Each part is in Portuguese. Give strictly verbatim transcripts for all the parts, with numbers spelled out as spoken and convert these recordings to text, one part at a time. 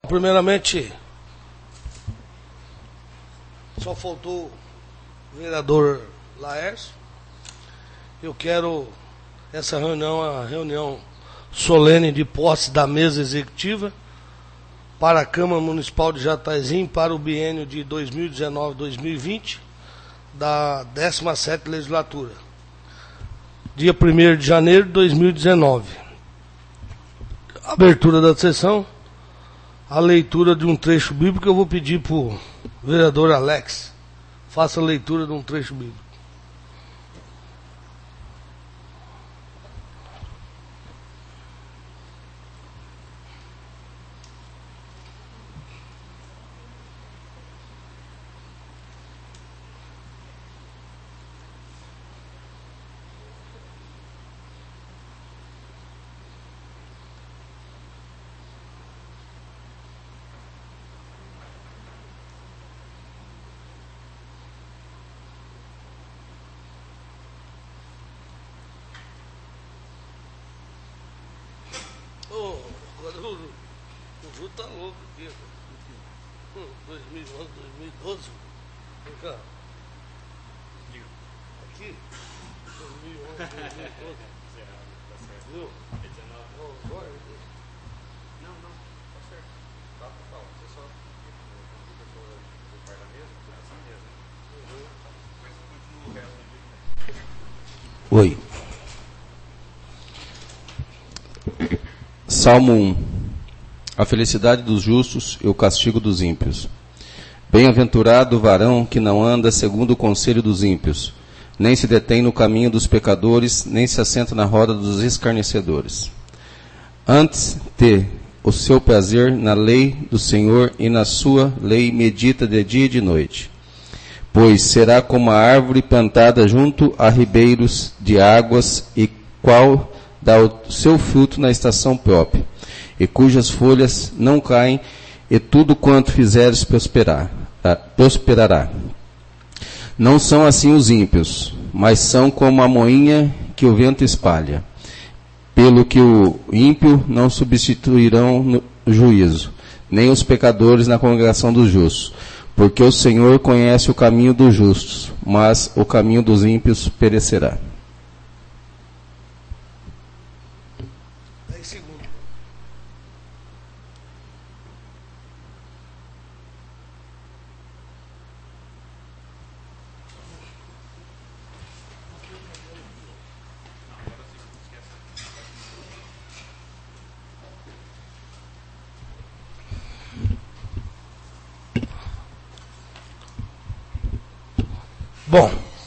primeiramente, só faltou o vereador Laércio. Eu quero essa reunião, a reunião solene de posse da mesa executiva para a Câmara Municipal de Jataizinho para o biênio de dois mil e dezenove a dois mil e vinte da décima sétima legislatura, dia primeiro de janeiro de dois mil e dezenove. Abertura da sessão, a leitura de um trecho bíblico. Eu vou pedir para o vereador Alex faça a leitura de um trecho bíblico. O Ju tá louco aqui. dois mil e onze, dois mil e doze. Vem cá. Aqui. dois mil e onze, dois mil e doze. Viu? Não, não. Tá certo. Tá, pessoal. Você só. O par da mesa, essa mesa. Depois continua o resto. Oi. Salmo um. A felicidade dos justos e o castigo dos ímpios. Bem-aventurado o varão que não anda segundo o conselho dos ímpios, nem se detém no caminho dos pecadores, nem se assenta na roda dos escarnecedores. Antes te o seu prazer na lei do Senhor, e na sua lei medita de dia e de noite. Pois será como a árvore plantada junto a ribeiros de águas, e qual dá o seu fruto na estação própria, e cujas folhas não caem, e tudo quanto fizeres prosperar, prosperará. Não são assim os ímpios, mas são como a moinha que o vento espalha. Pelo que o ímpio não substituirão no juízo, nem os pecadores na congregação dos justos, porque o Senhor conhece o caminho dos justos, mas o caminho dos ímpios perecerá. Bom,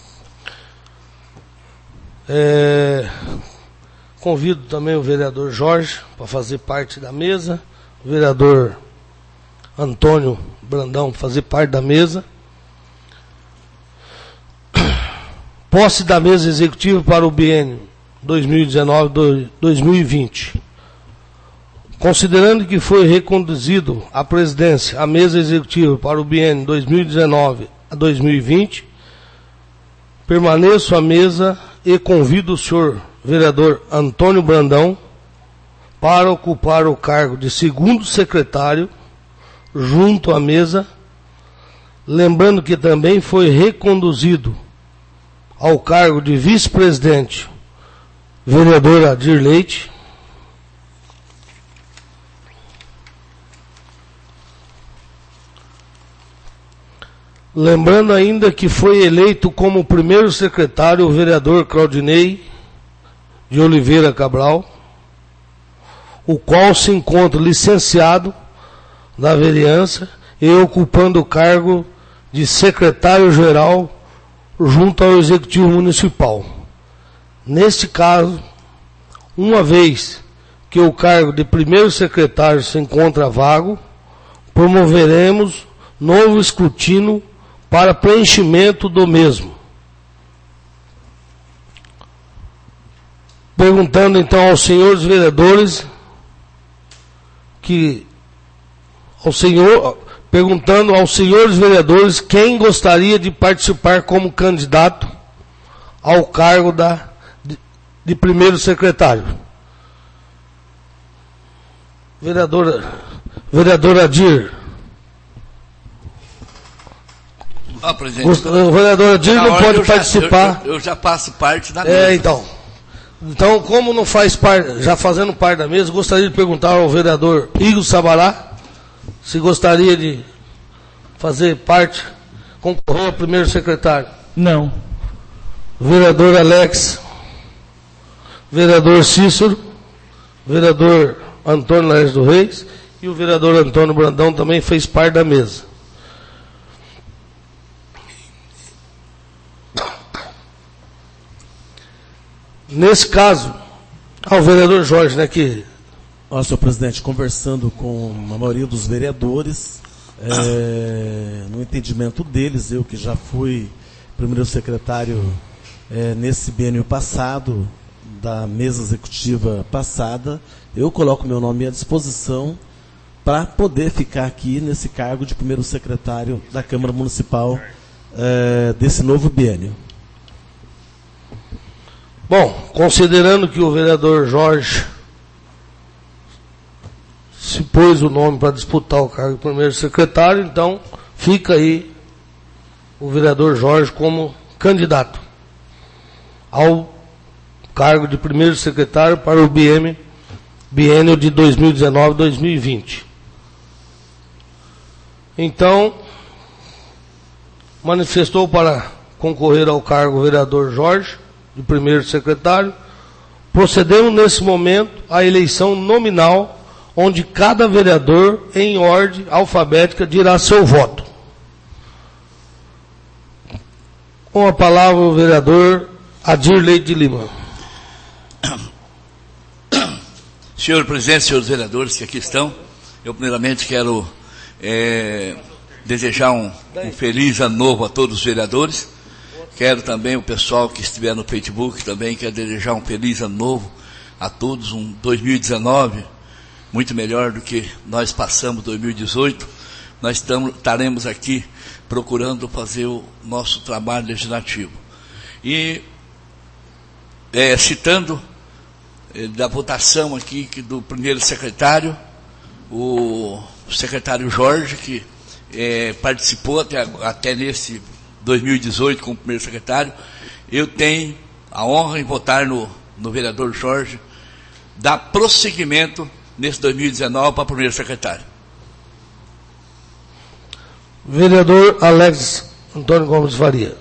é, convido também o vereador Jorge para fazer parte da mesa, o vereador Antônio Brandão para fazer parte da mesa. Posse da mesa executiva para o biênio dois mil e dezenove a dois mil e vinte. Considerando que foi reconduzido à presidência a mesa executiva para o biênio dois mil e dezenove a dois mil e vinte, permaneço à mesa e convido o senhor vereador Antônio Brandão para ocupar o cargo de segundo secretário junto à mesa, lembrando que também foi reconduzido ao cargo de vice-presidente vereador Adir Leite. Lembrando ainda que foi eleito como primeiro secretário o vereador Claudinei de Oliveira Cabral, o qual se encontra licenciado na vereança e ocupando o cargo de secretário-geral junto ao Executivo Municipal. Neste caso, uma vez que o cargo de primeiro secretário se encontra vago, promoveremos novo escrutínio para preenchimento do mesmo. Perguntando então aos senhores vereadores que ao senhor, perguntando aos senhores vereadores quem gostaria de participar como candidato ao cargo da, de, de primeiro secretário. Vereadora, Vereador Adir. Ah, presidente. O vereador Adir não pode eu já, participar. Eu, eu, eu já faço parte da mesa. É, mesa. então. Então, como não faz parte, já fazendo parte da mesa, gostaria de perguntar ao vereador Igor Sabará se gostaria de fazer parte, concorrer a primeiro secretário. Não. Vereador Alex, vereador Cícero, vereador Antônio Laércio do Reis e o vereador Antônio Brandão também fez parte da mesa. Nesse caso, ao vereador Jorge, né, que... Ó, senhor presidente, conversando com a maioria dos vereadores, é, no entendimento deles, eu que já fui primeiro secretário é, nesse biênio passado, da mesa executiva passada, eu coloco meu nome à disposição para poder ficar aqui nesse cargo de primeiro secretário da Câmara Municipal é, desse novo biênio. Bom, considerando que o vereador Jorge se pôs o nome para disputar o cargo de primeiro secretário, então fica aí o vereador Jorge como candidato ao cargo de primeiro secretário para o biênio, biênio de dois mil e dezenove a dois mil e vinte. Então, manifestou para concorrer ao cargo o vereador Jorge, de primeiro secretário. Procedemos nesse momento à eleição nominal, onde cada vereador, em ordem alfabética, dirá seu voto. Com a palavra o vereador Adir Leite de Lima. Senhor presidente, senhores vereadores que aqui estão, eu primeiramente quero é, desejar um, um feliz ano novo a todos os vereadores. Quero também o pessoal que estiver no Facebook também, quero desejar um feliz ano novo a todos, um dois mil e dezenove muito melhor do que nós passamos dois mil e dezoito. Nós estamos, estaremos aqui procurando fazer o nosso trabalho legislativo. E é, citando é, da votação aqui que do primeiro secretário, o secretário Jorge, que é, participou até, até nesse dois mil e dezoito como primeiro secretário, eu tenho a honra em votar no, no vereador Jorge, dar prosseguimento nesse dois mil e dezenove para primeiro secretário. Vereador Alex Antônio Gomes Faria.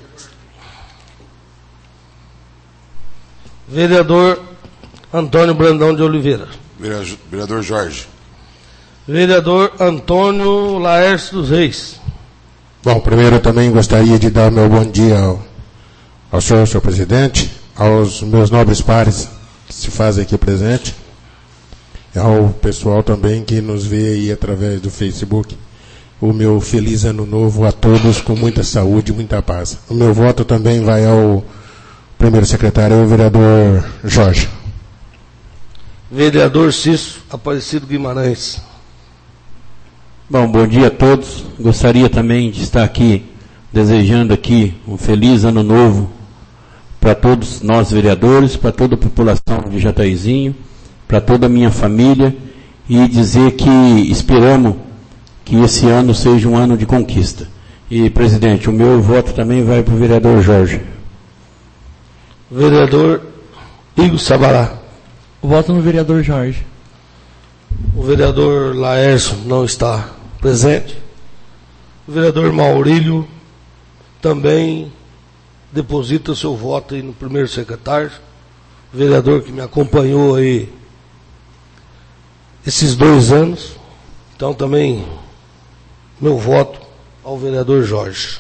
Vereador Antônio Brandão de Oliveira. Vereador Jorge. Vereador Antônio Laércio dos Reis. Bom, primeiro eu também gostaria de dar meu bom dia ao, ao senhor, senhor presidente, aos meus nobres pares que se fazem aqui presente, ao pessoal também que nos vê aí através do Facebook. O meu feliz ano novo a todos, com muita saúde e muita paz. O meu voto também vai ao primeiro secretário, o vereador Jorge. Vereador Cícero Aparecido Guimarães. Bom, bom dia a todos. Gostaria também de estar aqui, desejando aqui um feliz ano novo para todos nós vereadores, para toda a população de Jataizinho, para toda a minha família, e dizer que esperamos que esse ano seja um ano de conquista. E, presidente, o meu voto também vai para o vereador Jorge. Vereador Igor Sabará. Voto no vereador Jorge. O vereador Laércio não está presente. O vereador Maurílio também deposita seu voto aí no primeiro secretário. O vereador que me acompanhou aí esses dois anos. Então também meu voto ao vereador Jorge.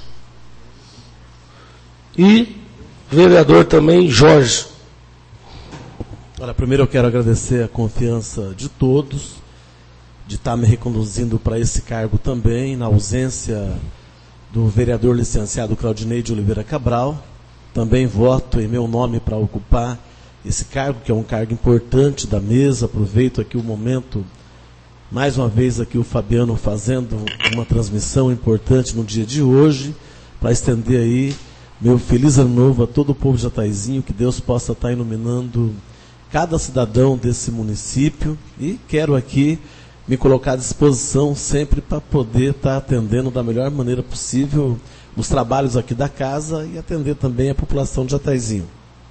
E vereador também Jorge. Olha, primeiro eu quero agradecer a confiança de todos, de estar me reconduzindo para esse cargo também, na ausência do vereador licenciado Claudinei de Oliveira Cabral. Também voto em meu nome para ocupar esse cargo, que é um cargo importante da mesa. Aproveito aqui o momento, mais uma vez aqui o Fabiano fazendo uma transmissão importante no dia de hoje, para estender aí meu feliz ano novo a todo o povo de Jataizinho, que Deus possa estar iluminando cada cidadão desse município. E quero aqui me colocar à disposição sempre para poder estar atendendo da melhor maneira possível os trabalhos aqui da casa e atender também a população de Jataizinho.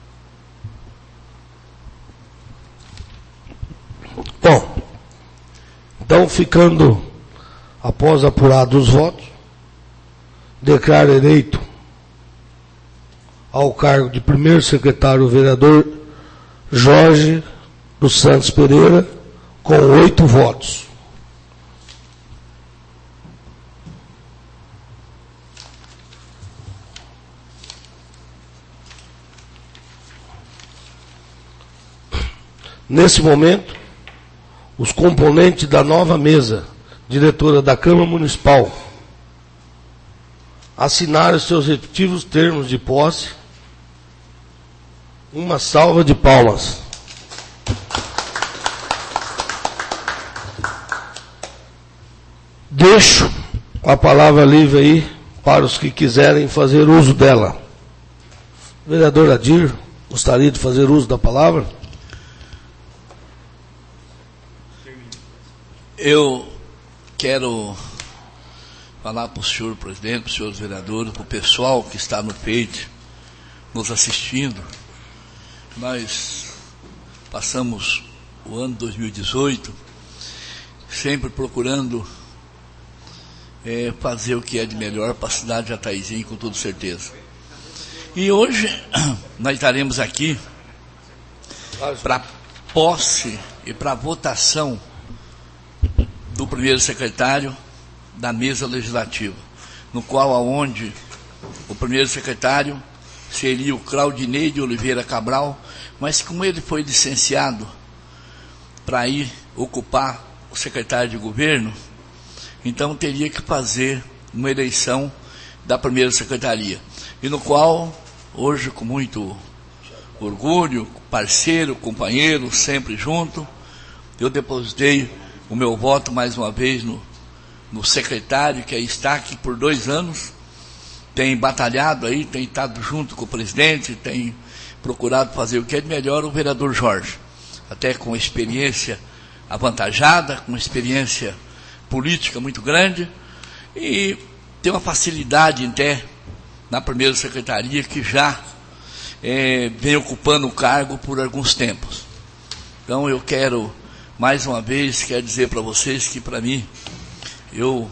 Bom, então ficando, após apurados os votos, declaro eleito ao cargo de primeiro secretário o vereador Jorge dos Santos Pereira, com oito votos. Nesse momento, os componentes da nova mesa diretora da Câmara Municipal assinaram seus respectivos termos de posse. Uma salva de palmas. Deixo a palavra livre aí para os que quiserem fazer uso dela. Vereador Adir, gostaria de fazer uso da palavra? Eu quero falar para o senhor presidente, para os senhores vereadores, para o pessoal que está no peito, nos assistindo. Nós passamos o ano dois mil e dezoito sempre procurando é, fazer o que é de melhor para a cidade de Jataizinho, com toda certeza. E hoje nós estaremos aqui para posse e para votação do primeiro secretário da mesa legislativa, no qual aonde o primeiro secretário seria o Claudinei de Oliveira Cabral, mas como ele foi licenciado para ir ocupar o secretário de governo, então teria que fazer uma eleição da primeira secretaria, e no qual hoje, com muito orgulho, parceiro, companheiro, sempre junto, eu depositei o meu voto mais uma vez no, no secretário, que aí está aqui por dois anos, tem batalhado aí, tem estado junto com o presidente, tem procurado fazer o que é de melhor, o vereador Jorge, até com experiência avantajada, com experiência política muito grande, e tem uma facilidade até na primeira secretaria, que já é, vem ocupando o cargo por alguns tempos. Então eu quero, mais uma vez, quero dizer para vocês que, para mim, eu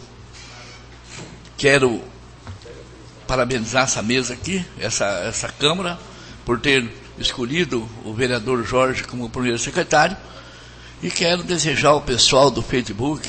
quero parabenizar essa mesa aqui, essa, essa Câmara, por ter escolhido o vereador Jorge como primeiro secretário, e quero desejar ao pessoal do Facebook,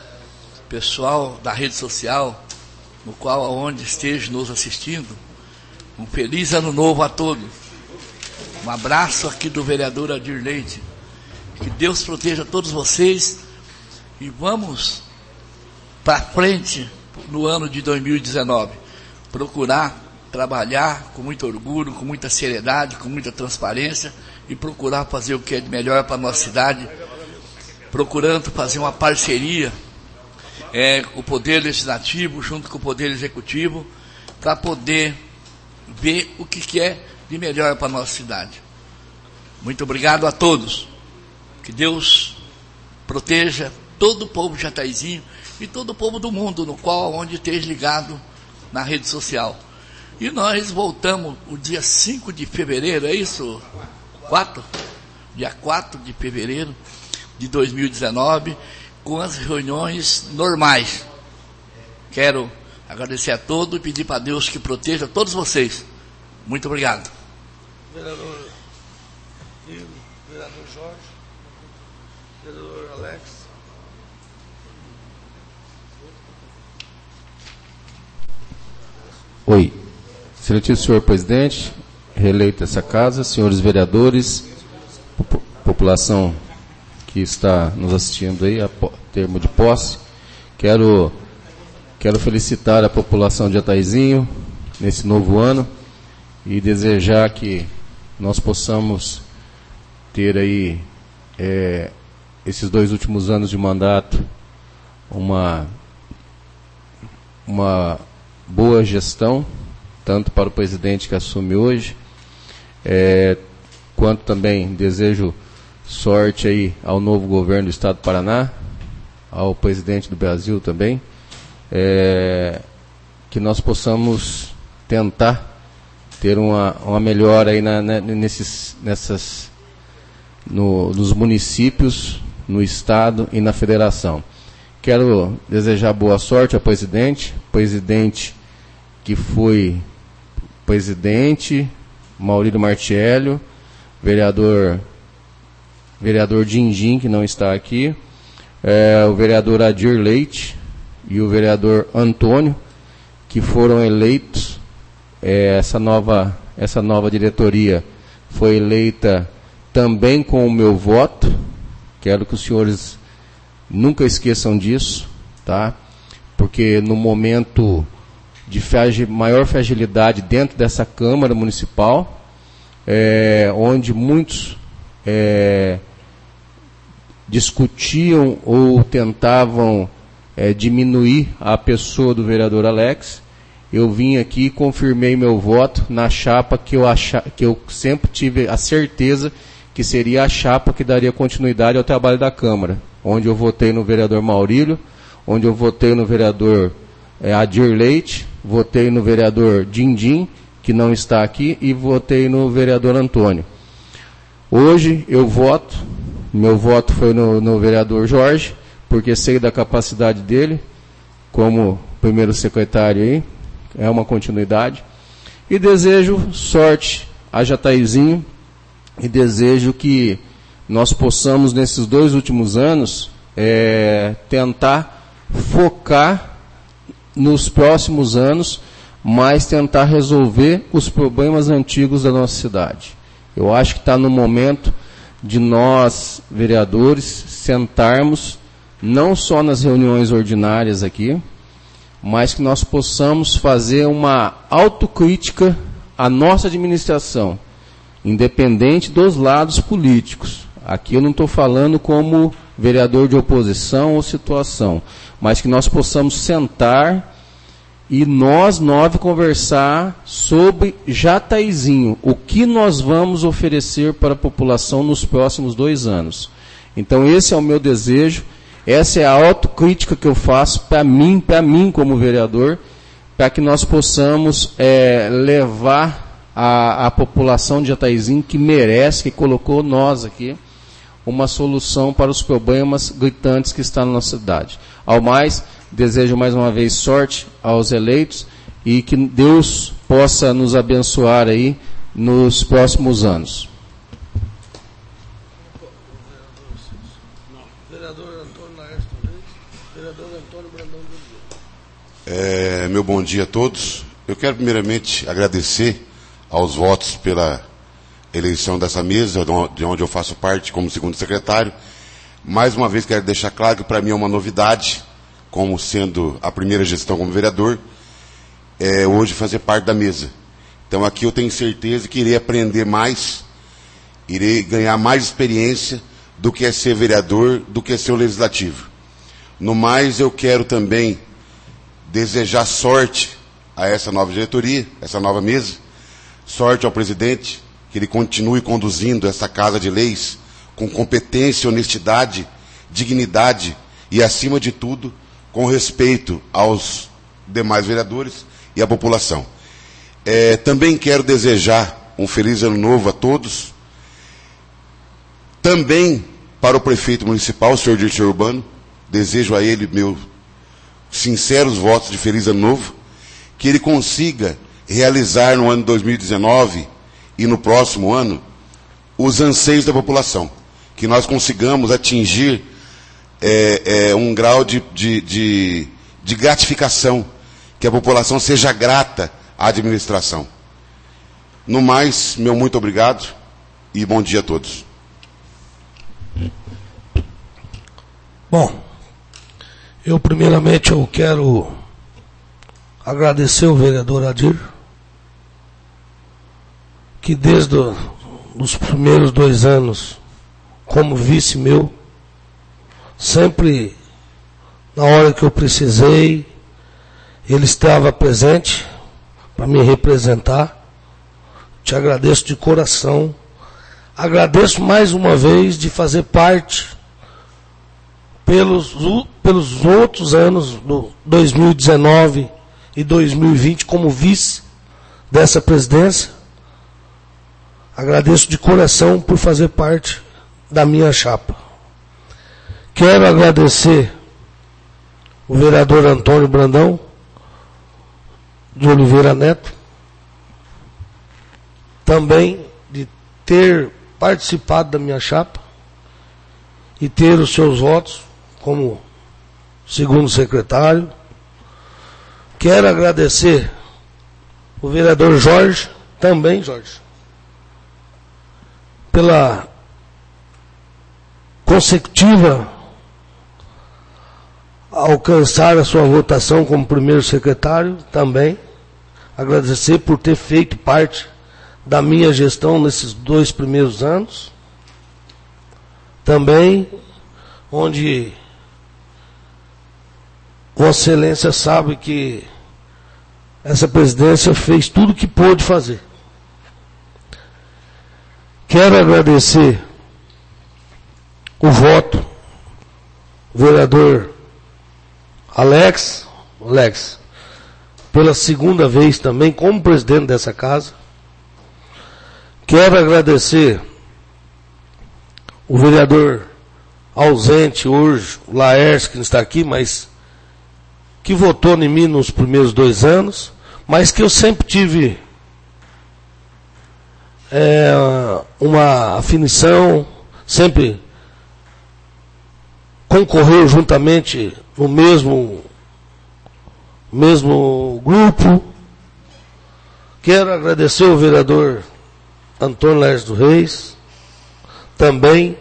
pessoal da rede social, no qual, aonde esteja nos assistindo, um feliz ano novo a todos. Um abraço aqui do vereador Adir Leite. Que Deus proteja todos vocês e vamos para frente no ano de dois mil e dezenove. Procurar trabalhar com muito orgulho, com muita seriedade, com muita transparência e procurar fazer o que é de melhor para a nossa cidade, procurando fazer uma parceria é, com o Poder Legislativo junto com o Poder Executivo para poder ver o que, que é de melhor para a nossa cidade. Muito obrigado a todos. Que Deus proteja todo o povo de Jataizinho e todo o povo do mundo, no qual, onde esteja ligado na rede social. E nós voltamos o dia cinco de fevereiro, é isso? quatro? Dia quatro de fevereiro de dois mil e dezenove, com as reuniões normais. Quero agradecer a todos e pedir para Deus que proteja todos vocês. Muito obrigado. Vereador Igor, vereador Jorge, vereador Alex. Oi. Excelentíssimo senhor presidente, reeleito essa casa, senhores vereadores, pop- população que está nos assistindo aí, a po- termo de posse, quero, quero felicitar a população de Jataizinho nesse novo ano e desejar que nós possamos ter aí, é, esses dois últimos anos de mandato, uma, uma boa gestão, tanto para o presidente que assume hoje, é, quanto também desejo sorte aí ao novo governo do Estado do Paraná, ao presidente do Brasil também, é, que nós possamos tentar ter uma, uma melhora aí na, na, nesses, nessas, no, nos municípios, no Estado e na Federação. Quero desejar boa sorte ao presidente, presidente que foi presidente, Maurílio Martiello, vereador, vereador Dindim, que não está aqui, é, o vereador Adir Leite e o vereador Antônio, que foram eleitos. É, essa, nova, essa nova diretoria foi eleita também com o meu voto. Quero que os senhores nunca esqueçam disso, tá? Porque no momento de fragil, maior fragilidade dentro dessa Câmara Municipal, é, onde muitos é, discutiam ou tentavam é, diminuir a pessoa do vereador Alex, eu vim aqui e confirmei meu voto na chapa que eu, acha, que eu sempre tive a certeza que seria a chapa que daria continuidade ao trabalho da Câmara, onde eu votei no vereador Maurílio, onde eu votei no vereador é, Adir Leite, votei no vereador Dindim, que não está aqui, e votei no vereador Antônio. Hoje eu voto, meu voto foi no, no vereador Jorge, porque sei da capacidade dele, como primeiro secretário aí, é uma continuidade, e desejo sorte a Jataizinho, e desejo que nós possamos, nesses dois últimos anos, é, tentar focar nos próximos anos, mas tentar resolver os problemas antigos da nossa cidade. Eu acho que está no momento de nós, vereadores, sentarmos, não só nas reuniões ordinárias aqui, mas que nós possamos fazer uma autocrítica à nossa administração, independente dos lados políticos. Aqui eu não estou falando como vereador de oposição ou situação, mas que nós possamos sentar e nós, nove, conversar sobre Jataizinho, o que nós vamos oferecer para a população nos próximos dois anos. Então esse é o meu desejo. Essa é a autocrítica que eu faço para mim, para mim como vereador, para que nós possamos é, levar a, a população de Jataizinho, que merece, que colocou nós aqui, uma solução para os problemas gritantes que estão na nossa cidade. Ao mais, desejo mais uma vez sorte aos eleitos e que Deus possa nos abençoar aí nos próximos anos. É, meu bom dia a todos. Eu quero primeiramente agradecer aos votos pela eleição dessa mesa, de onde eu faço parte como segundo secretário. Mais uma vez quero deixar claro que para mim é uma novidade, como sendo a primeira gestão como vereador, é, hoje fazer parte da mesa. Então aqui eu tenho certeza que irei aprender mais, irei ganhar mais experiência do que é ser vereador, do que é ser o legislativo. No mais, eu quero também desejar sorte a essa nova diretoria, essa nova mesa, sorte ao presidente, que ele continue conduzindo essa casa de leis com competência, honestidade, dignidade e, acima de tudo, com respeito aos demais vereadores e à população. É, também quero desejar um feliz ano novo a todos, também para o prefeito municipal, o senhor Dirceu Urbano. Desejo a ele meus sinceros votos de feliz ano novo, que ele consiga realizar no ano dois mil e dezenove e no próximo ano os anseios da população, que nós consigamos atingir é, é, um grau de, de, de, de gratificação, que a população seja grata à administração. No mais, meu muito obrigado e bom dia a todos. Bom, eu primeiramente eu quero agradecer o vereador Adir, que desde os primeiros dois anos, como vice meu, sempre na hora que eu precisei, ele estava presente para me representar. Te agradeço de coração. Agradeço mais uma vez de fazer parte pelos pelos outros anos, do dois mil e dezenove e dois mil e vinte, como vice dessa presidência. Agradeço de coração por fazer parte da minha chapa. Quero agradecer o vereador Antônio Brandão de Oliveira Neto, também de ter participado da minha chapa e ter os seus votos como segundo secretário. Quero agradecer o vereador Jorge, também Jorge, pela consecutiva alcançar a sua votação como primeiro secretário, também agradecer por ter feito parte da minha gestão nesses dois primeiros anos, também onde Vossa Excelência sabe que essa presidência fez tudo o que pôde fazer. Quero agradecer o voto do vereador Alex, Alex, pela segunda vez também como presidente dessa casa. Quero agradecer o vereador ausente hoje, o Laércio, que não está aqui, mas que votou em mim nos primeiros dois anos, mas que eu sempre tive é, uma afinição, sempre concorreu juntamente no mesmo, mesmo grupo. Quero agradecer ao vereador Antônio Laércio dos Reis, também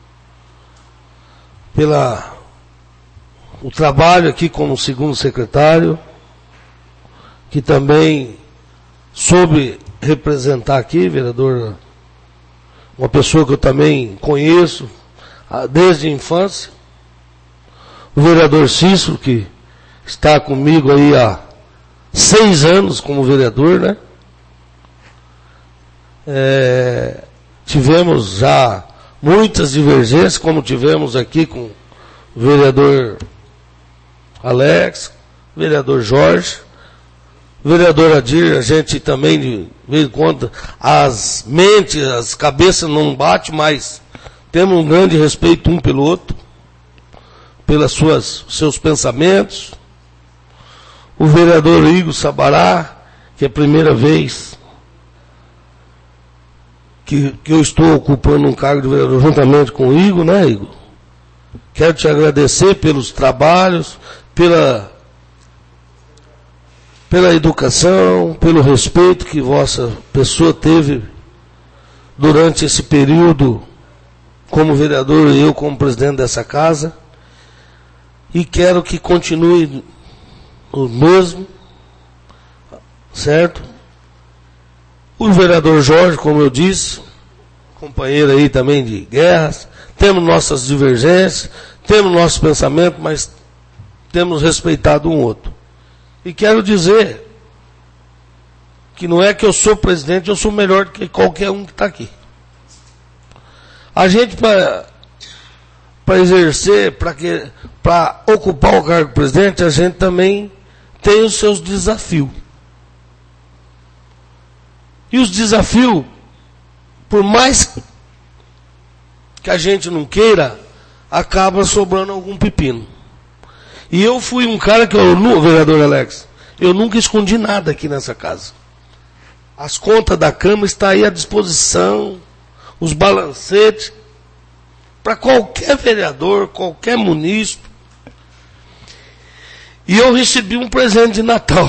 pela o trabalho aqui como segundo secretário, que também soube representar aqui, vereador, uma pessoa que eu também conheço desde a infância, o vereador Cícero, que está comigo aí há seis anos como vereador, né? É, tivemos já muitas divergências, como tivemos aqui com o vereador Alex, vereador Jorge, vereador Adir. A gente também, de vez em quando, as mentes, as cabeças não batem, mas temos um grande respeito um pelo outro, pelas suas seus pensamentos. O vereador Igor Sabará, que é a primeira vez que, que eu estou ocupando um cargo de vereador juntamente com o Igor, né, Igor? Quero te agradecer pelos trabalhos, pela, pela educação, pelo respeito que vossa pessoa teve durante esse período como vereador e eu como presidente dessa casa. E quero que continue o mesmo, certo? O vereador Jorge, como eu disse, companheiro aí também de guerras, temos nossas divergências, temos nossos pensamentos, mas temos respeitado um outro. E quero dizer que não é que eu sou presidente, eu sou melhor do que qualquer um que está aqui. A gente, para para exercer, para que para ocupar o cargo de presidente, a gente também tem os seus desafios. E os desafios, por mais que a gente não queira, acaba sobrando algum pepino. E eu fui um cara que, eu, vereador Alex, eu nunca escondi nada aqui nessa casa. As contas da Câmara estão aí à disposição, os balancetes, para qualquer vereador, qualquer munícipe. E eu recebi um presente de Natal.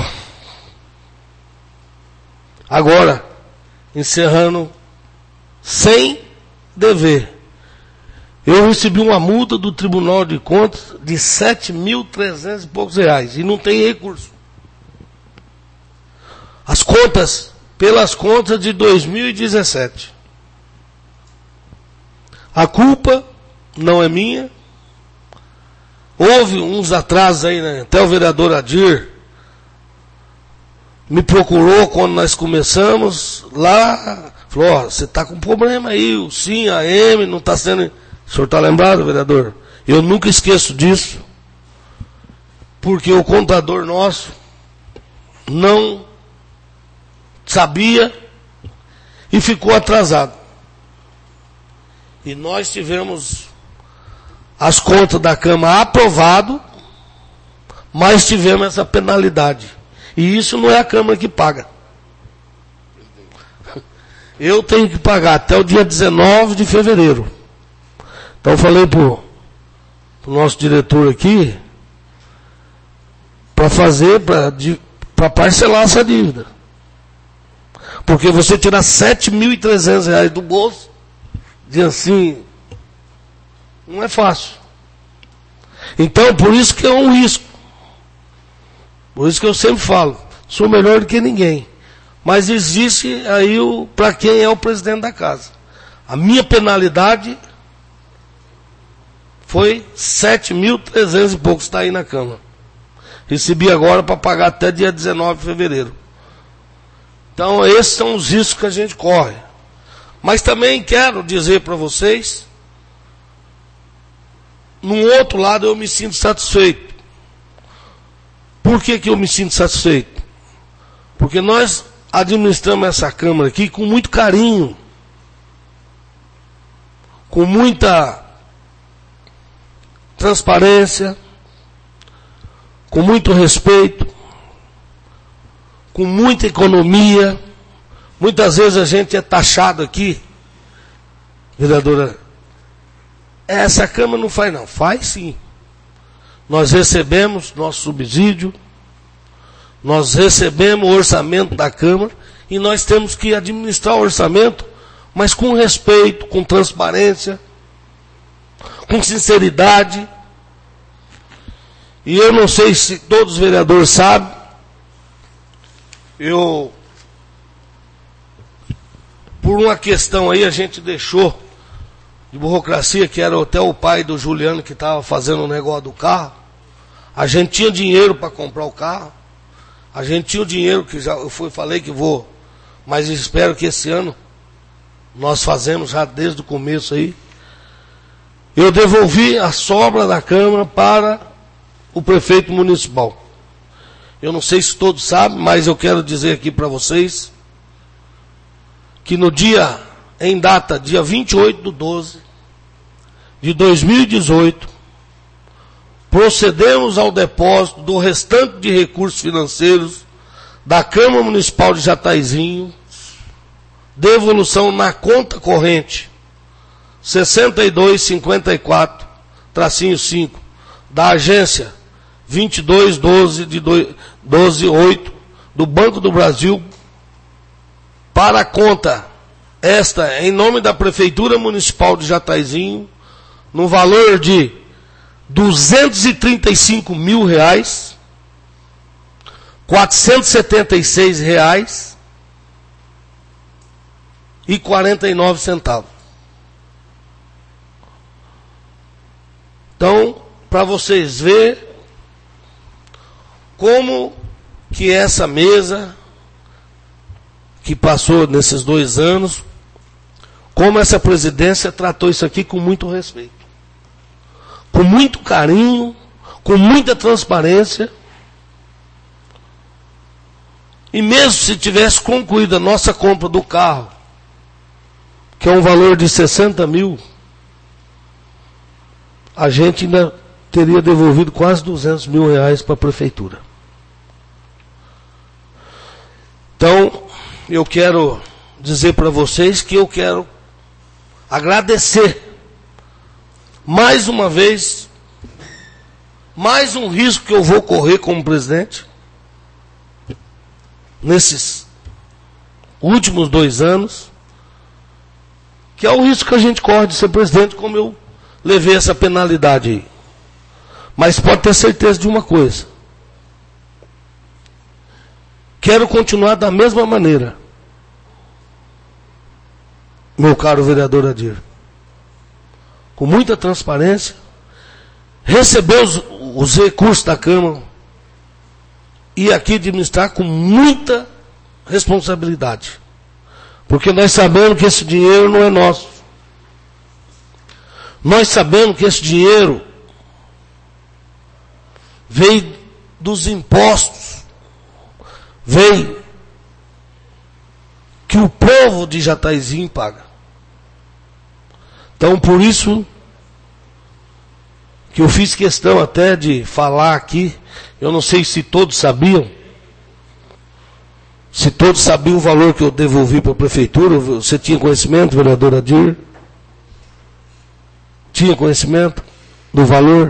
Agora, encerrando, sem dever. Eu recebi uma multa do Tribunal de Contas de sete mil e trezentos e poucos reais. E não tem recurso. As contas, pelas contas de dois mil e dezessete. A culpa não é minha. Houve uns atrasos aí, né? Até o vereador Adir me procurou quando nós começamos lá. Falou, ó, você está com problema aí, o Sim, a M, não está sendo... O senhor está lembrado, vereador? Eu nunca esqueço disso. porque o contador nosso não sabia e ficou atrasado. E nós tivemos as contas da Câmara aprovado, mas tivemos essa penalidade. E isso não é a Câmara que paga. Eu tenho que pagar até o dia dezenove de fevereiro. Então eu falei para o nosso diretor aqui, para fazer, para parcelar essa dívida. Porque você tirar sete mil e trezentos reais do bolso, de assim, não é fácil. Então, por isso que é um risco. Por isso que eu sempre falo, sou melhor do que ninguém. Mas existe aí o para quem é o presidente da casa. A minha penalidade foi sete mil e trezentos e poucos, está aí na Câmara. Recebi agora para pagar até dia dezenove de fevereiro. Então, esses são os riscos que a gente corre. Mas também quero dizer para vocês, num outro lado eu me sinto satisfeito. Por que que eu me sinto satisfeito? Porque nós administramos essa Câmara aqui com muito carinho, com muita transparência, com muito respeito, com muita economia. Muitas vezes a gente é taxado aqui, vereadora, essa Câmara não faz não, faz sim. Nós recebemos nosso subsídio, nós recebemos o orçamento da Câmara e nós temos que administrar o orçamento, mas com respeito, com transparência, com sinceridade. E eu não sei se todos os vereadores sabem, eu, por uma questão aí, a gente deixou de burocracia, que era até o pai do Juliano que estava fazendo o negócio do carro. A gente tinha dinheiro para comprar o carro, a gente tinha o dinheiro que já eu fui, falei que vou, mas espero que esse ano nós fazemos já desde o começo aí. Eu devolvi a sobra da Câmara para o prefeito municipal. Eu não sei se todos sabem, mas eu quero dizer aqui para vocês que no dia, em data, dia vinte e oito de doze de dois mil e dezoito, procedemos ao depósito do restante de recursos financeiros da Câmara Municipal de Jataizinho, devolução na conta corrente sessenta e dois cinquenta e quatro, tracinho cinco, da agência vinte e dois doze de doze oito do Banco do Brasil, para a conta esta em nome da Prefeitura Municipal de Jataizinho, no valor de duzentos e trinta e cinco mil reais, quatrocentos e setenta e seis reais e quarenta e nove centavos. Então, para vocês verem como que essa mesa que passou nesses dois anos, como essa presidência tratou isso aqui com muito respeito, com muito carinho, com muita transparência. E mesmo se tivesse concluído a nossa compra do carro, que é um valor de sessenta mil, a gente ainda teria devolvido quase duzentos mil reais para a prefeitura. Então, eu quero dizer para vocês que eu quero agradecer mais uma vez, mais um risco que eu vou correr como presidente, nesses últimos dois anos, que é o risco que a gente corre de ser presidente, como eu levei essa penalidade aí. Mas pode ter certeza de uma coisa: quero continuar da mesma maneira, meu caro vereador Adir, com muita transparência, receber os, os recursos da Câmara e aqui administrar com muita responsabilidade, porque nós sabemos que esse dinheiro não é nosso. Nós sabemos que esse dinheiro veio dos impostos vem que o povo de Jataizinho paga. Então, por isso que eu fiz questão até de falar aqui, eu não sei se todos sabiam, se todos sabiam o valor que eu devolvi para a prefeitura. Você tinha conhecimento, vereador Adir? Tinha conhecimento do valor?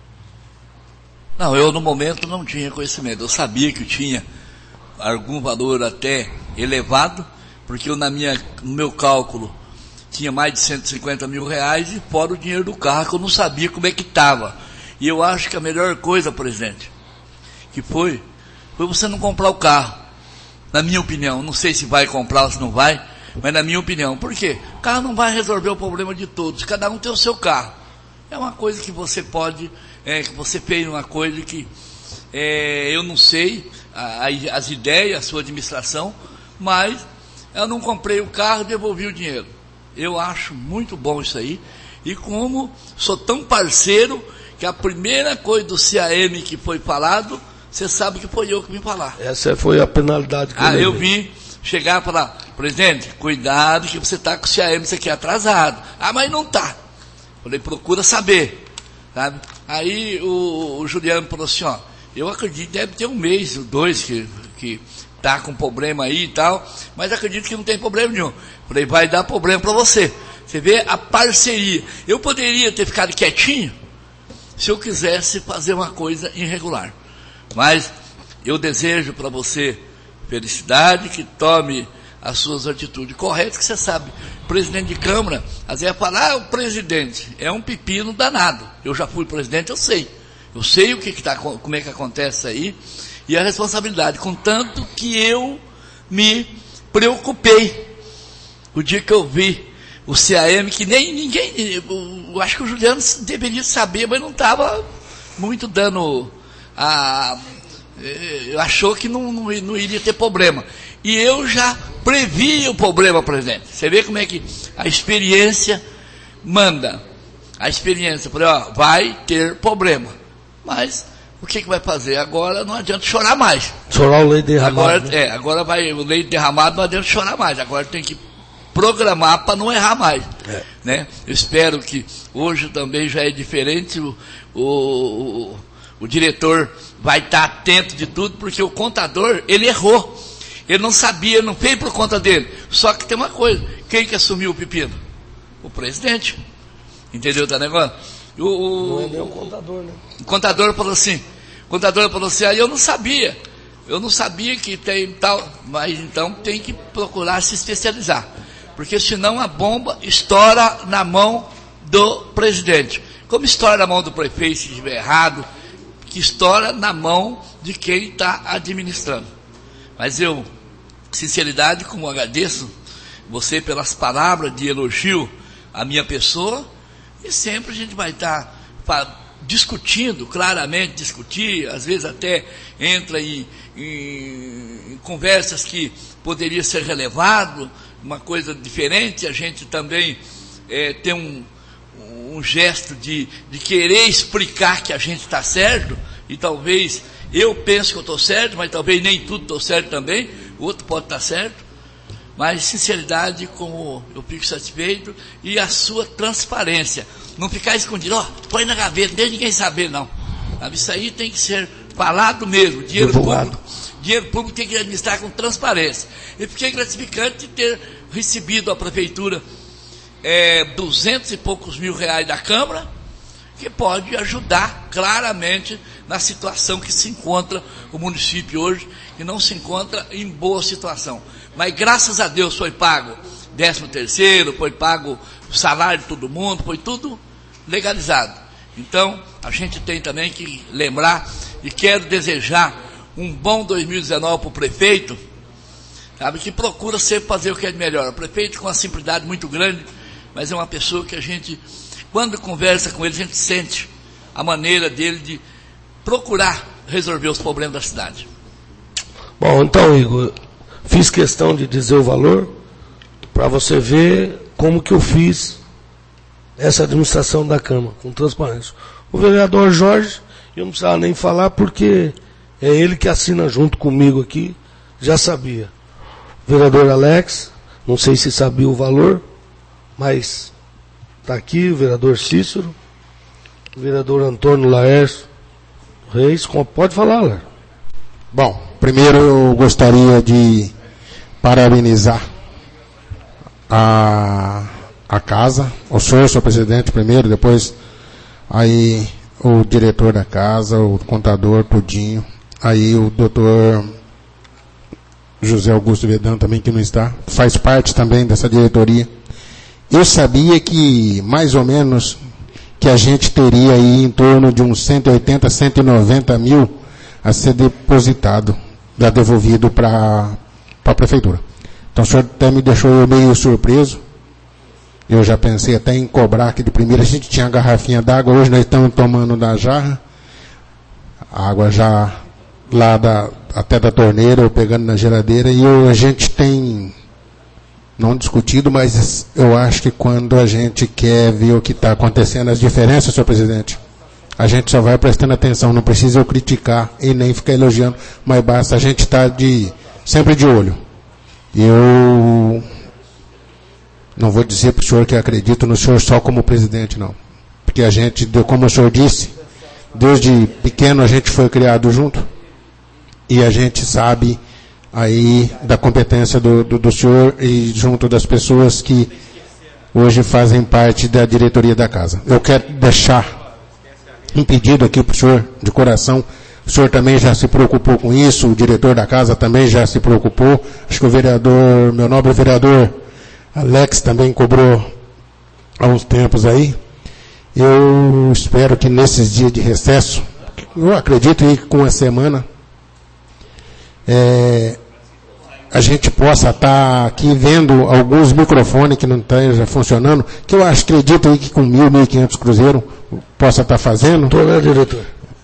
Não, eu no momento não tinha conhecimento. Eu sabia que tinha algum valor até elevado, porque eu na minha, no meu cálculo tinha mais de cento e cinquenta mil reais e fora o dinheiro do carro, que eu não sabia como é que estava. E eu acho que a melhor coisa, presidente, que foi, foi você não comprar o carro. Na minha opinião, não sei se vai comprar ou se não vai, mas na minha opinião. Por quê? O carro não vai resolver o problema de todos, cada um tem o seu carro. É uma coisa que você pode, é, que você fez uma coisa que é, eu não sei a, a, as ideias, a sua administração, mas eu não comprei o carro e devolvi o dinheiro. Eu acho muito bom isso aí, e como sou tão parceiro, que a primeira coisa do C A M que foi falado, você sabe que foi eu que vim falar. Essa foi a penalidade que ah, eu eu vim chegar e falar, presidente, cuidado que você está com o C A M, isso aqui é atrasado. Ah, mas não está. Falei, procura saber, sabe? Aí o, o Juliano falou assim, ó, eu acredito que deve ter um mês, dois, que... que tá com problema aí e tal, mas acredito que não tem problema nenhum. Falei, vai dar problema para você. Você vê a parceria. Eu poderia ter ficado quietinho se eu quisesse fazer uma coisa irregular. Mas eu desejo para você felicidade, que tome as suas atitudes corretas, que você sabe, presidente de Câmara, às vezes falar, ah, o presidente é um pepino danado. Eu já fui presidente, eu sei. Eu sei o que que tá, como é que acontece aí, e a responsabilidade, contanto que eu me preocupei o dia que eu vi o C A M, que nem ninguém, eu acho que o Juliano deveria saber, mas não estava muito dando a, achou que não, não, não iria ter problema, e eu já previ o problema, presidente. Você vê como é que a experiência manda, a experiência, falei, ó, vai ter problema, mas o que que vai fazer? Agora não adianta chorar mais. Chorar o leite derramado. Agora, né? é, agora vai, o leite derramado não adianta chorar mais. Agora tem que programar para não errar mais. É. Né? Eu espero que hoje também já é diferente. O, o, o diretor vai estar atento de tudo, porque o contador, ele errou. Ele não sabia, não fez por conta dele. Só que tem uma coisa, quem que assumiu o pepino? O presidente. Entendeu o negócio? O, o, não é nem o contador, né? O contador falou assim, o contador falou assim, aí eu não sabia, eu não sabia que tem tal, mas então tem que procurar se especializar, porque senão a bomba estoura na mão do presidente. Como estoura na mão do prefeito, se estiver errado, que estoura na mão de quem está administrando. Mas eu, sinceridade, como agradeço você pelas palavras de elogio à minha pessoa, e sempre a gente vai estar discutindo, claramente discutir, às vezes até entra em, em, em conversas que poderia ser relevado, uma coisa diferente, a gente também é, tem um, um gesto de, de querer explicar que a gente está certo, e talvez eu penso que eu estou certo, mas talvez nem tudo estou certo também, o outro pode estar certo. Mas, sinceridade, como eu fico satisfeito, e a sua transparência. Não ficar escondido, ó, põe na gaveta, não deixa ninguém saber, não. Isso aí tem que ser falado mesmo. Dinheiro público, dinheiro público tem que administrar com transparência. E fiquei gratificante de ter recebido a prefeitura é, duzentos e poucos mil reais da Câmara, que pode ajudar claramente na situação que se encontra o município hoje, que não se encontra em boa situação. Mas graças a Deus foi pago décimo terceiro, foi pago o salário de todo mundo, foi tudo legalizado. Então, a gente tem também que lembrar, e quero desejar um bom dois mil e dezenove para o prefeito, sabe, que procura sempre fazer o que é de melhor. O prefeito com uma simplicidade muito grande, mas é uma pessoa que a gente, quando conversa com ele, a gente sente a maneira dele de procurar resolver os problemas da cidade. Bom, então, Igor, fiz questão de dizer o valor para você ver como que eu fiz essa administração da Câmara, com transparência. O vereador Jorge, eu não precisava nem falar porque é ele que assina junto comigo aqui, já sabia. Vereador Alex, não sei se sabia o valor, mas está aqui o vereador Cícero, o vereador Antônio Laércio Reis, pode falar, Laércio. Bom, primeiro eu gostaria de parabenizar a, a casa, o senhor, senhor presidente primeiro, depois aí o diretor da casa, o contador, tudinho, aí o doutor José Augusto Vedano também, que não está, faz parte também dessa diretoria. Eu sabia que, mais ou menos, que a gente teria aí em torno de uns cento e oitenta, cento e noventa mil a ser depositado, da devolvido para a prefeitura. Então o senhor até me deixou meio surpreso. Eu já pensei até em cobrar aqui de primeira. A gente tinha uma garrafinha d'água, hoje nós estamos tomando da jarra. A água já lá da, até da torneira, ou pegando na geladeira, e eu, a gente tem não discutido, mas eu acho que quando a gente quer ver o que está acontecendo, as diferenças, senhor presidente, a gente só vai prestando atenção, não precisa eu criticar e nem ficar elogiando, mas basta a gente estar de, sempre de olho. Eu não vou dizer para o senhor que acredito no senhor só como presidente, não. Porque a gente, como o senhor disse, desde pequeno a gente foi criado junto, e a gente sabe aí da competência do, do, do senhor e junto das pessoas que hoje fazem parte da diretoria da casa. Eu quero deixar um pedido aqui para o senhor, de coração. O senhor também já se preocupou com isso, o diretor da casa também já se preocupou. Acho que o vereador, meu nobre vereador Alex também cobrou há uns tempos aí. Eu espero que nesses dias de recesso, eu acredito que com a semana, é, a gente possa estar aqui vendo alguns microfones que não estão funcionando, que eu acho, acredito aí que com mil, mil e quinhentos cruzeiros possa estar fazendo. Estou, né, diretor?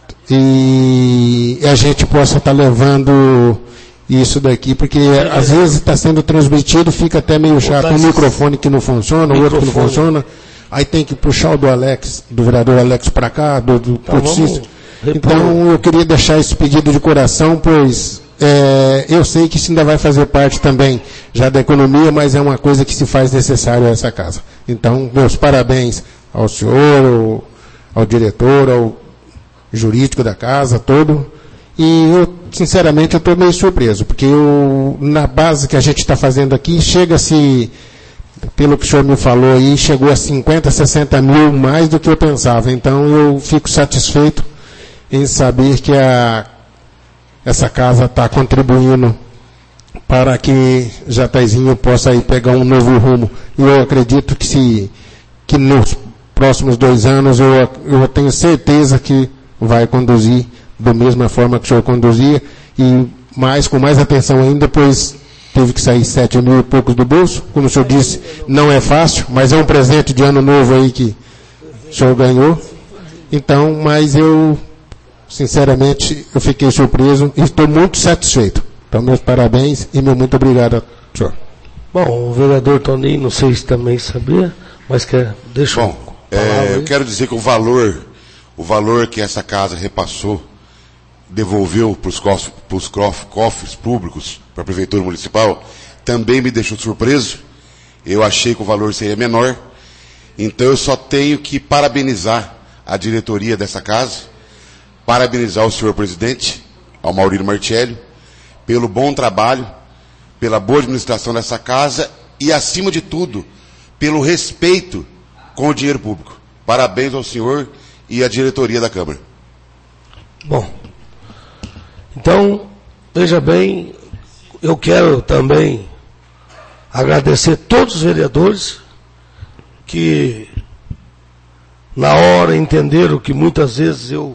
E a gente possa estar levando isso daqui, porque às vezes está sendo transmitido, fica até meio chato, um microfone que não funciona, o outro que não funciona, aí tem que puxar o do Alex, do vereador Alex para cá, do, do então, vamos então eu queria deixar esse pedido de coração, pois é, eu sei que isso ainda vai fazer parte também já da economia, mas é uma coisa que se faz necessário a essa casa. Então, meus parabéns ao senhor, ao, ao diretor, ao jurídico da casa, todo. E eu, sinceramente, eu estou meio surpreso, porque eu, na base que a gente está fazendo aqui, chega-se, pelo que o senhor me falou aí, chegou a cinquenta, sessenta mil mais do que eu pensava. Então eu fico satisfeito em saber que a, essa casa está contribuindo para que Jataizinho possa aí pegar um novo rumo. E eu acredito que, se, que nos próximos dois anos eu, eu tenho certeza que vai conduzir da mesma forma que o senhor conduzia, e mais, com mais atenção ainda, pois teve que sair sete mil e poucos do bolso. Como o senhor disse, não é fácil, mas é um presente de ano novo aí que o senhor ganhou. Então, mas eu, sinceramente, eu fiquei surpreso e estou muito satisfeito. Então, meus parabéns e meu muito obrigado, senhor. Bom, o vereador Toninho, não sei se também sabia, mas quer, deixa Bom, eu é, eu quero dizer que o valor, o valor que essa casa repassou, devolveu para os cofres, cofres públicos, para a prefeitura municipal, também me deixou surpreso. Eu achei que o valor seria menor. Então eu só tenho que parabenizar a diretoria dessa casa, parabenizar o senhor presidente, ao Maurílio Martiello, pelo bom trabalho, pela boa administração dessa casa e, acima de tudo, pelo respeito com o dinheiro público. Parabéns ao senhor e à diretoria da Câmara. Bom, então, veja bem, eu quero também agradecer todos os vereadores que, na hora, entenderam que muitas vezes eu,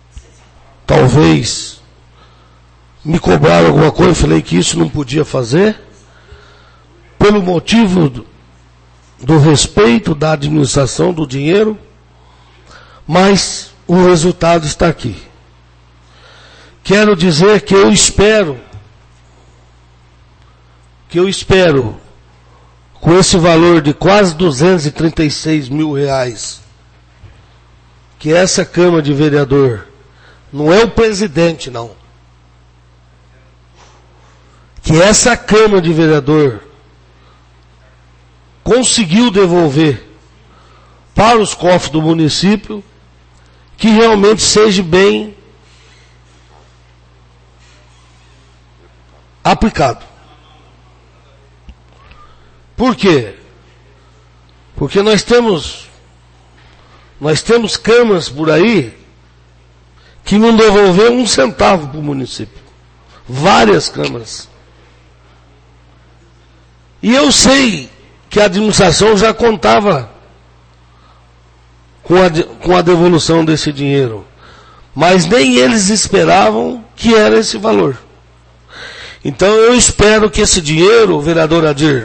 talvez, me cobraram alguma coisa, falei que isso não podia fazer, pelo motivo do, do respeito da administração do dinheiro, mas o resultado está aqui. Quero dizer que eu espero, que eu espero, com esse valor de quase duzentos e trinta e seis mil reais, que essa Câmara de Vereador, não é o presidente não, que essa Câmara de Vereador conseguiu devolver para os cofres do município, que realmente seja bem aplicado. Por quê? Porque nós temos nós temos câmaras por aí que não devolveram um centavo para o município. Várias câmaras. E eu sei que a administração já contava com a, com a devolução desse dinheiro. Mas nem eles esperavam que era esse valor. Então eu espero que esse dinheiro, vereador Adir,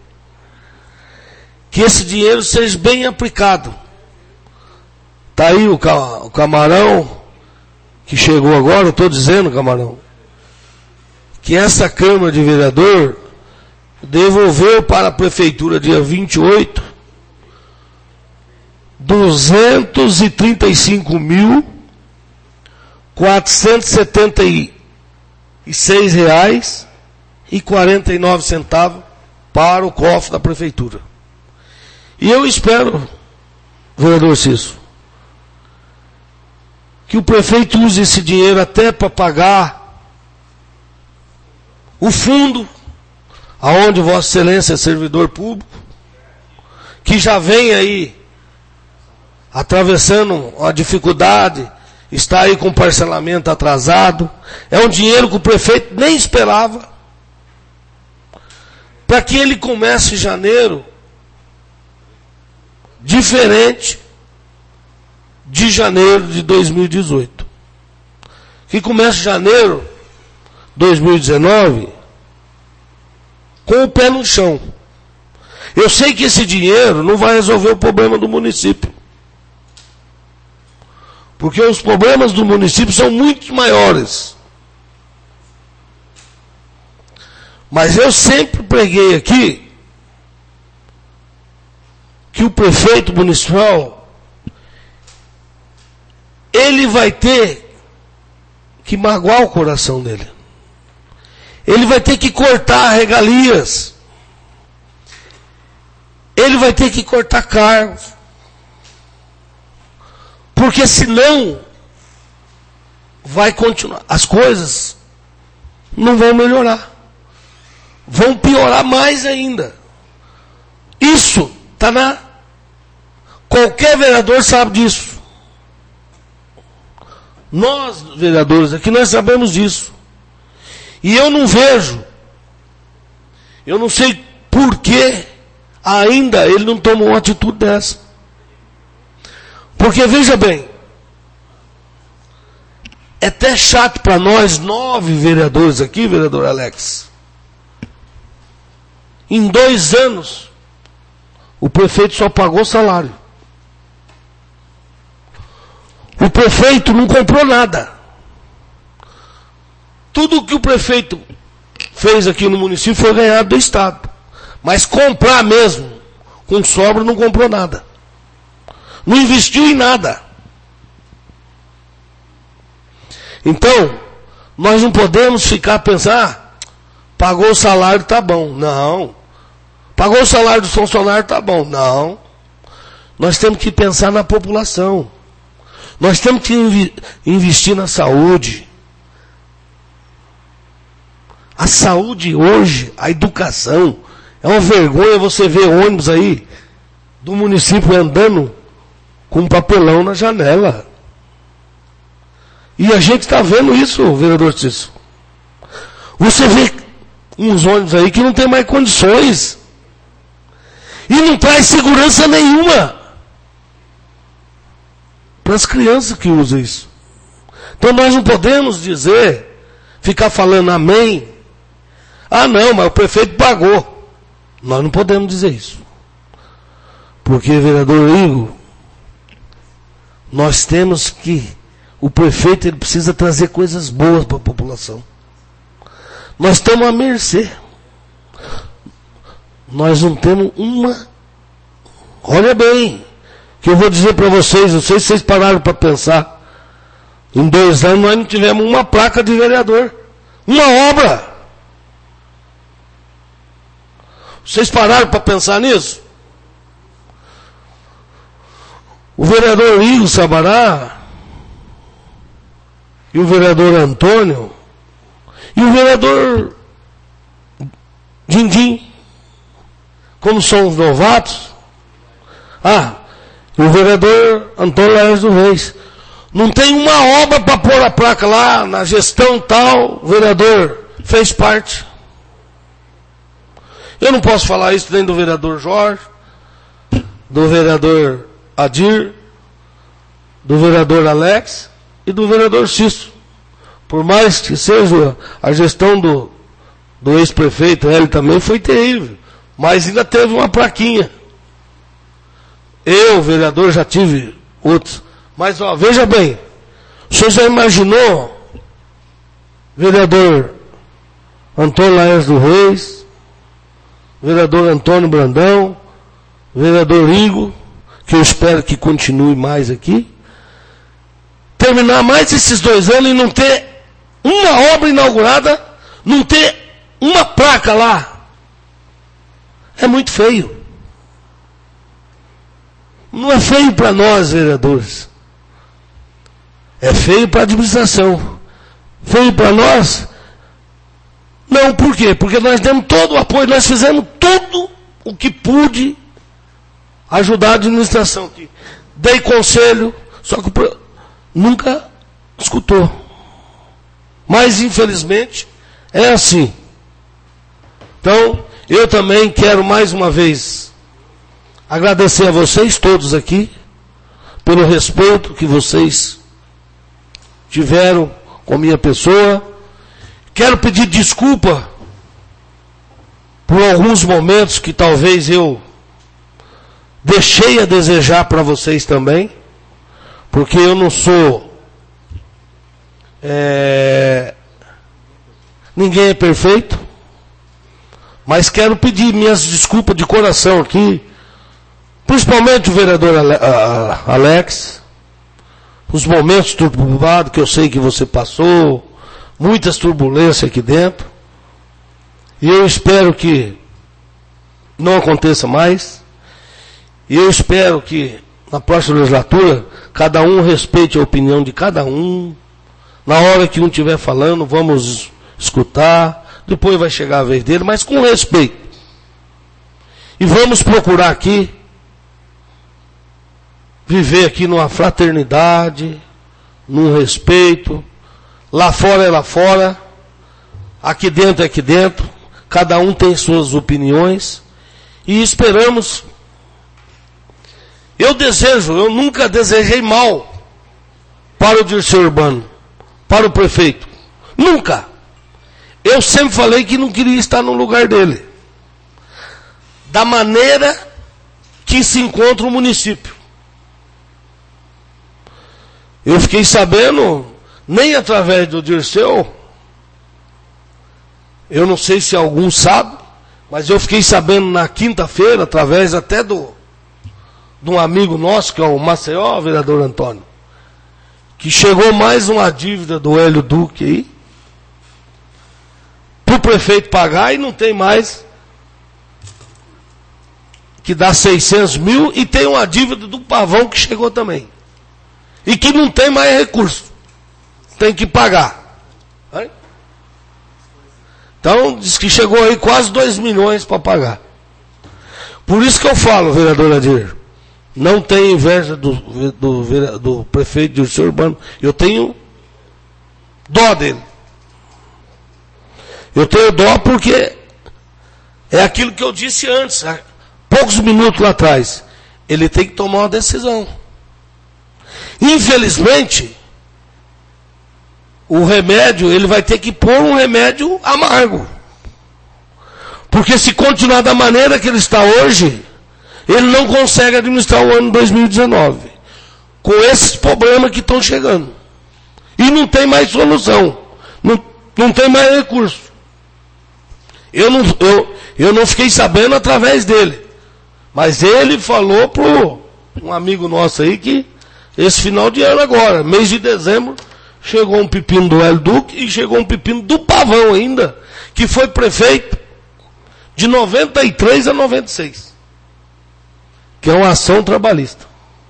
que esse dinheiro seja bem aplicado. Está aí o, o Camarão, que chegou agora, eu estou dizendo, Camarão, que essa Câmara de Vereador devolveu para a Prefeitura, dia vinte e oito, duzentos e trinta e cinco mil, quatrocentos e setenta e seis reais e quarenta e nove centavos para o cofre da Prefeitura. E eu espero, vereador Cício, que o prefeito use esse dinheiro até para pagar o fundo, aonde Vossa Excelência é servidor público, que já vem aí atravessando a dificuldade, está aí com parcelamento atrasado. É um dinheiro que o prefeito nem esperava, para que ele comece em janeiro diferente de janeiro de dois mil e dezoito. Que comece janeiro de dois mil e dezenove com o pé no chão. Eu sei que esse dinheiro não vai resolver o problema do município. Porque os problemas do município são muito maiores. Mas eu sempre preguei aqui que o prefeito municipal, ele vai ter que magoar o coração dele. Ele vai ter que cortar regalias. Ele vai ter que cortar cargos. Porque senão vai continuar. As coisas não vão melhorar. Vão piorar mais ainda. Isso está na... Qualquer vereador sabe disso. Nós, vereadores aqui, nós sabemos disso. E eu não vejo, eu não sei por que ainda ele não tomou uma atitude dessa. Porque, veja bem, é até chato para nós, nove vereadores aqui, vereador Alex. Em dois anos, o prefeito só pagou salário. O prefeito não comprou nada. Tudo que o prefeito fez aqui no município foi ganhado do Estado. Mas comprar mesmo, com sobra, não comprou nada. Não investiu em nada. Então, nós não podemos ficar a pensar, ah, pagou o salário, tá bom. Não. Pagou o salário do funcionário, tá bom. Não. Nós temos que pensar na população. Nós temos que invi- investir na saúde. A saúde hoje, a educação, é uma vergonha você ver ônibus aí do município andando com um papelão na janela. E a gente está vendo isso, vereador Cício. Você vê uns ônibus aí que não tem mais condições. E não traz segurança nenhuma para as crianças que usam isso. Então nós não podemos dizer, ficar falando amém. Ah não, mas o prefeito pagou. Nós não podemos dizer isso. Porque, vereador Igor, nós temos que, o prefeito ele precisa trazer coisas boas para a população. Nós estamos à mercê. Nós não temos uma... Olha bem, que eu vou dizer para vocês, não sei se vocês pararam para pensar. Em dois anos nós não tivemos uma placa de vereador. Uma obra. Vocês pararam para pensar nisso? O vereador Igor Sabará e o vereador Antônio e o vereador Dindim, como são os novatos, ah, e o vereador Antônio Laércio Reis, não tem uma obra para pôr a placa lá, na gestão tal, o vereador fez parte. Eu não posso falar isso nem do vereador Jorge, do vereador Adir, do vereador Alex e do vereador Cício. Por mais que seja a gestão do, do ex-prefeito, ele também foi terrível, mas ainda teve uma plaquinha. Eu, vereador, já tive outros. Mas, ó, veja bem, o senhor já imaginou, vereador Antônio Laércio Reis, vereador Antônio Brandão, vereador Ingo, que eu espero que continue mais aqui, terminar mais esses dois anos e não ter uma obra inaugurada, não ter uma placa lá. É muito feio. Não é feio para nós, vereadores. É feio para a administração. Feio para nós? Não, por quê? Porque nós demos todo o apoio, nós fizemos tudo o que pude ajudar a administração. Dei conselho, só que nunca escutou. Mas, infelizmente, é assim. Então, eu também quero mais uma vez agradecer a vocês todos aqui pelo respeito que vocês tiveram com minha pessoa. Quero pedir desculpa por alguns momentos que talvez eu deixei a desejar para vocês também, porque eu não sou é, ninguém é perfeito, mas quero pedir minhas desculpas de coração aqui, principalmente o vereador Alex, os momentos turbados que eu sei que você passou, muitas turbulências aqui dentro, e eu espero que não aconteça mais, e eu espero que na próxima legislatura cada um respeite a opinião de cada um. Na hora que um estiver falando, vamos escutar, depois vai chegar a vez dele, mas com respeito. E vamos procurar aqui viver aqui numa fraternidade, num respeito. Lá fora é lá fora, aqui dentro é aqui dentro, cada um tem suas opiniões, e esperamos. Eu desejo, eu nunca desejei mal para o Dirceu Urbano, para o prefeito, nunca. Eu sempre falei que não queria estar no lugar dele, da maneira que se encontra o município. Eu fiquei sabendo, nem através do Dirceu, eu não sei se algum sabe, mas eu fiquei sabendo na quinta-feira, através até do, de um amigo nosso, que é o Maceió, vereador Antônio, que chegou mais uma dívida do Hélio Duque aí, para o prefeito pagar, e não tem mais, que dá seiscentos mil, e tem uma dívida do Pavão que chegou também. E que não tem mais recurso. Tem que pagar. Então, diz que chegou aí quase dois milhões para pagar. Por isso que eu falo, vereador Adir, não tenho inveja do, do, do prefeito Dirceu Urbano. Eu tenho dó dele. Eu tenho dó porque é aquilo que eu disse antes, há poucos minutos lá atrás. Ele tem que tomar uma decisão. Infelizmente, o remédio, ele vai ter que pôr um remédio amargo. Porque se continuar da maneira que ele está hoje, ele não consegue administrar o ano dois mil e dezenove. Com esses problemas que estão chegando. E não tem mais solução. Não, não tem mais recurso. Eu não, eu, eu não fiquei sabendo através dele. Mas ele falou para um amigo nosso aí que esse final de ano agora, mês de dezembro, chegou um pepino do Hélio Duque e chegou um pepino do Pavão ainda, que foi prefeito, de noventa e três a noventa e seis, que é uma ação trabalhista.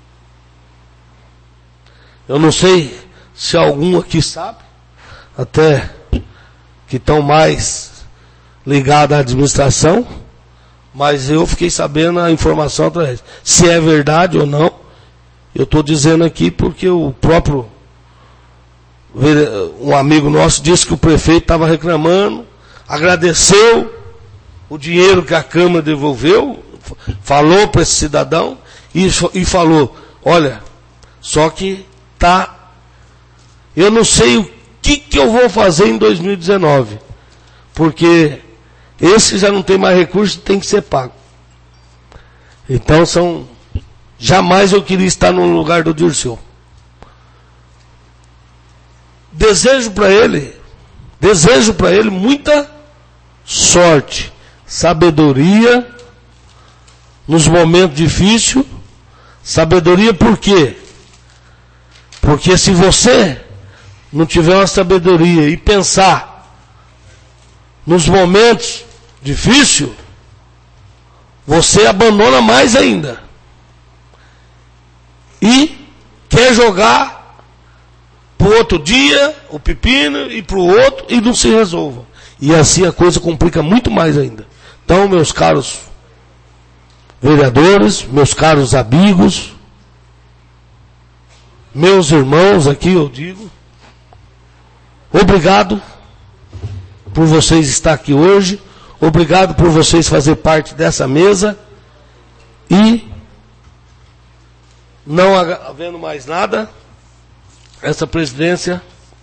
Eu não sei se algum aqui sabe, até que estão mais ligados à administração, mas eu fiquei sabendo a informação através. Se é verdade ou não, eu estou dizendo aqui porque o próprio, um amigo nosso disse que o prefeito estava reclamando, agradeceu o dinheiro que a Câmara devolveu, falou para esse cidadão e, e falou, olha, só que tá, eu não sei o que, que eu vou fazer em dois mil e dezenove, porque esse já não tem mais recurso, tem que ser pago. Então são, jamais eu queria estar no lugar do Dirceu. Desejo para ele, desejo para ele muita sorte, sabedoria nos momentos difíceis. Sabedoria por quê? Porque se você não tiver uma sabedoria e pensar nos momentos difíceis, você abandona mais ainda. E quer jogar para o outro dia, o pepino, e para o outro, e não se resolva. E assim a coisa complica muito mais ainda. Então, meus caros vereadores, meus caros amigos, meus irmãos aqui, eu digo, obrigado por vocês estar aqui hoje, obrigado por vocês fazer parte dessa mesa, e não havendo mais nada, essa presidência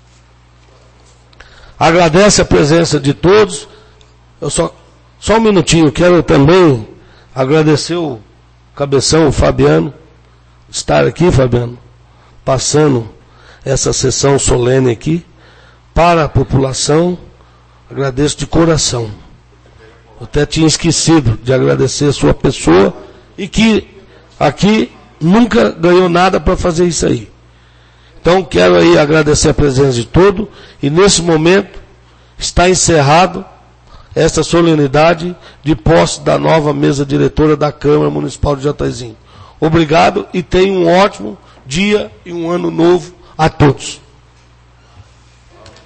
agradece a presença de todos. Eu só, só um minutinho, quero também agradecer o cabeção, o Fabiano, estar aqui, Fabiano, passando essa sessão solene aqui para a população. Agradeço de coração. Eu até tinha esquecido de agradecer a sua pessoa, e que aqui nunca ganhou nada para fazer isso aí. Então quero aí agradecer a presença de todos, e nesse momento está encerrado esta solenidade de posse da nova mesa diretora da Câmara Municipal de Jataizinho. Obrigado e tenham um ótimo dia e um ano novo a todos.